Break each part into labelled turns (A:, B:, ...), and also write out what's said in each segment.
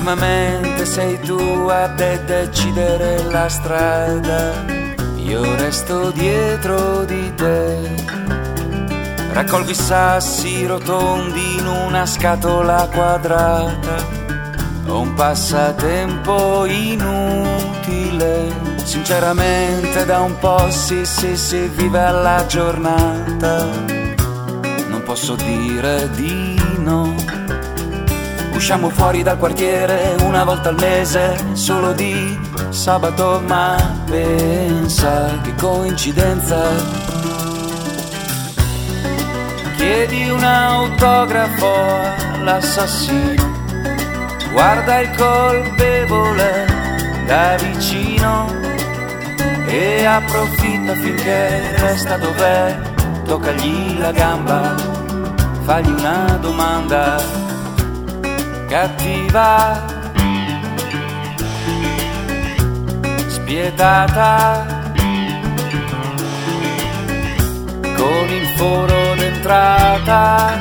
A: Ultimamente sei tu a decidere la strada, io resto dietro di te. Raccolgo i sassi rotondi in una scatola quadrata, ho un passatempo inutile. Sinceramente da un po' si vive alla giornata, non posso dire di no. Usciamo fuori dal quartiere una volta al mese, solo di sabato, ma pensa che coincidenza. Chiedi un autografo all'assassino, guarda il colpevole da vicino e approfitta finché resta dov'è, toccagli la gamba, fagli una domanda cattiva, spietata, con il foro d'entrata,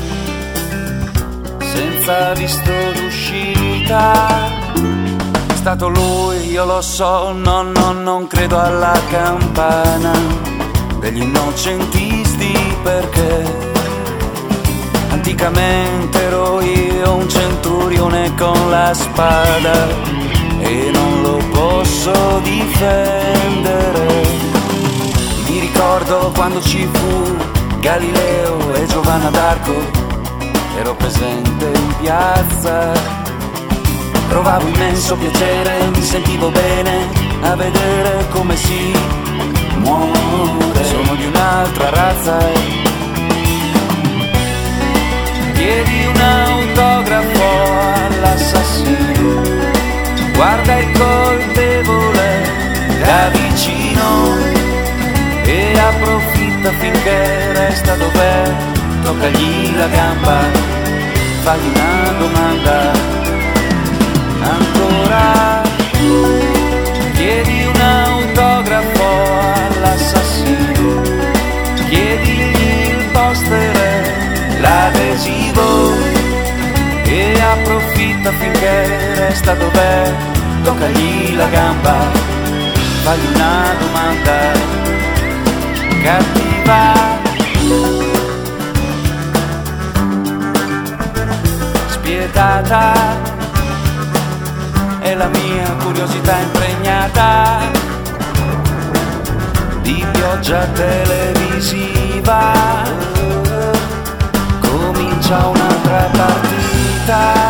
A: senza visto d'uscita. È stato lui, io lo so, no, non credo alla campana degli innocentisti, perché anticamente ero io un centurione con la spada e non lo posso difendere. Mi ricordo quando ci fu Galileo e Giovanna d'Arco, ero presente in piazza, provavo immenso piacere, mi sentivo bene a vedere come si muore. Sono di un'altra razza. Chiedi un autografo all'assassino, guarda il colpevole da vicino e approfitta finché resta dov'è, toccagli la gamba, fagli una domanda ancora. Chiedi un autografo all'assassino, chiedigli il poster, l'adesivo e approfitta finché resta dov'è, toccagli la gamba, fagli una domanda cattiva, spietata, è la mia curiosità impregnata di pioggia televisiva. Comincia un'altra partita.